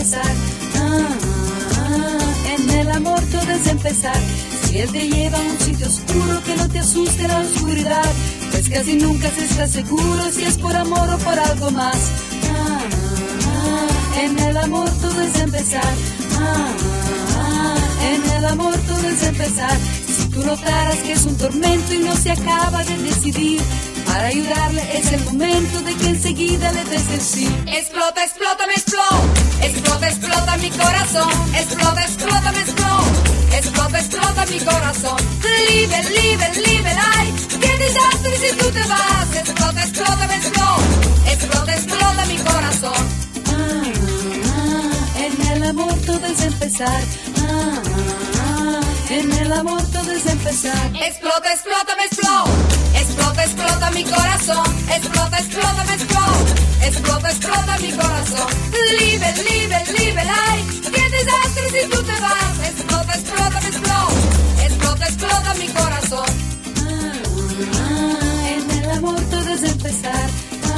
empezar. En el amor todo es empezar. Si él te lleva a un sitio oscuro, que no te asuste la oscuridad, pues casi nunca se está seguro si es por amor o por algo más. En el amor todo es empezar. En el amor todo es empezar. Si tú notaras que es un tormento y no se acaba de decidir, para ayudarle es el momento de que enseguida le des el sí. Explota, explota, me explota. Explota, explota mi corazón. Explota, explota, me explota. Explota, explota mi corazón. Liebe, liebe, liebe, ay, qué desastre si tú te vas. Explota, explota, me explota. Explota, explota mi corazón. En el amor todo es empezar. En el amor todo es empezar. Explota, explota, me explota. Explota, explota mi corazón. Explota, explota, me explota. Explota, explota mi corazón. Liebe, liebe, liebe, ay, qué desastre si tú te vas. Explota, explota, me explota. Explota, explota mi corazón. En el amor todo es empezar.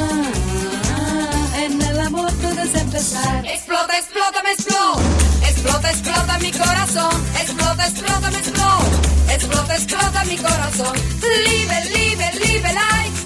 En el amor todo es empezar. Explota, explota, me explota. Explota, explota mi corazón. Explota, explota, me explota. Explota, explota mi corazón. Liebe, liebe, liebe, like.